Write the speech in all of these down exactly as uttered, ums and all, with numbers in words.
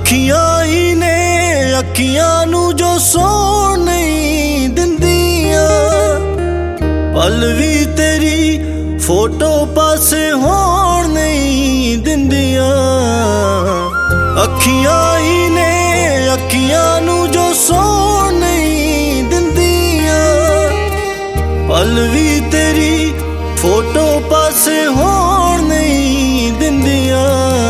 अखियां ही ने अखियां नू जो सौण नहीं दिंदियां, पल भी तेरी फोटो पासे होण नहीं दिंदियां। अखियां ही ने अखियां नू जो सौण नहीं दिंदियां, पल भी तेरी फोटो पासे होण नहीं दिंदियां।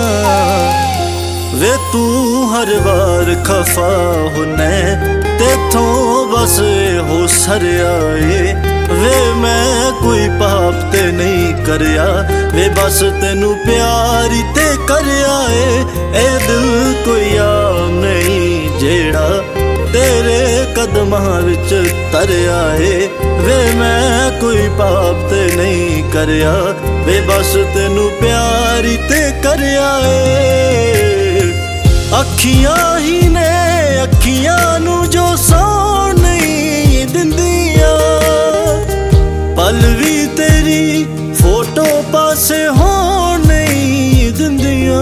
वे तू हर बार खफा होने तेथों बस हो सरयाए, वे मैं कोई पाप ते नहीं करया, वे बस तेनू प्यार ते करया है। ए दिल कोई आम नहीं जेड़ा तेरे कदमां विच तरया है, वे मैं कोई पाप ते नहीं करया, वे बस तेनू प्यार ते करया है। अखियां ही ने अखियां नू जो सौण नहीं दिंदियां, पल भी तेरी फोटो पासे होण नहीं दिंदियां।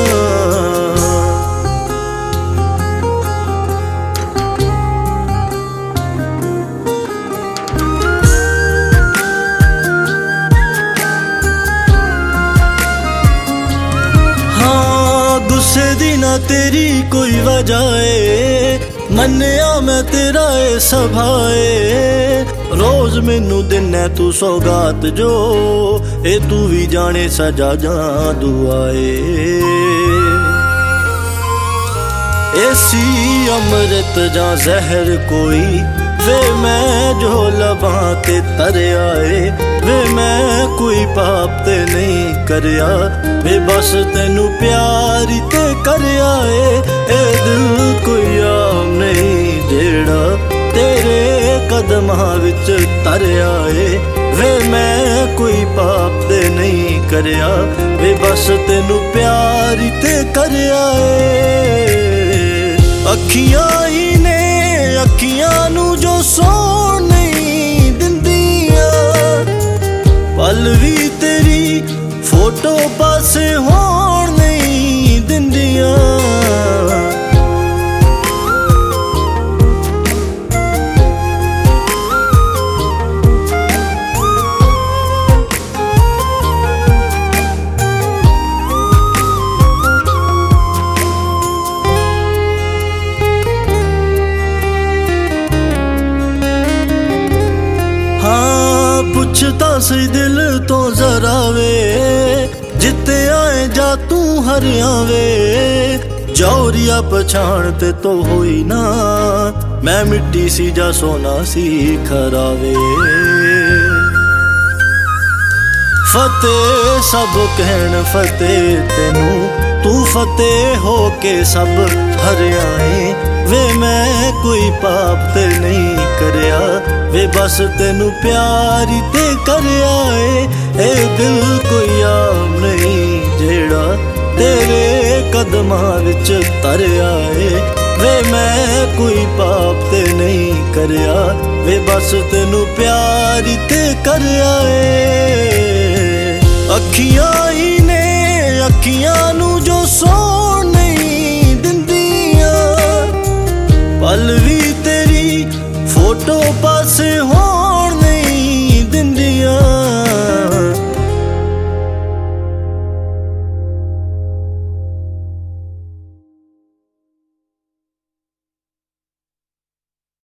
गुस्से दी ना तेरी कोई वजह है, मन्निया मैं तेरा ए सभाए। रोज मैनू दिना तू सौगात जो ए तू भी जाने सजा जा दुआए। ऐसी अमृत जा जहर कोई वे मैं जो लबा ते तरया है, वे मैं कोई पाप ते नहीं करया, वे बस तेनू प्यार ते करया है। ए दिल कोई आम नहीं जेड़ा तेरे कदमां विच तरया है, वे मैं कोई पाप ते नहीं करया, वे बस तेनू प्यार ते करया है। अखियां ही ने अखियां नू जो सौण नहीं दिंदियां, पल भी तेरी फोटो पासे होण नहीं दिंदियां। पुछता सी दिल तो जरा वे, जिते आए जा तू हरिया वे। जौरिया पछाणते तो होई ना, मैं मिट्टी सी जा सोना सी खरावे। फतेह सब कहण फतेह तेनू, तू फतेह हो के सब हरियाए, वे मैं कोई पाप ते नहीं करया, वे बस तेनू प्यार ते करया है। ए दिल कोई आम नहीं जेड़ा तेरे कदमां विच तरया है, वे मैं कोई पाप ते नहीं करया, वे बस तेनू प्यार ते करया है। अखियां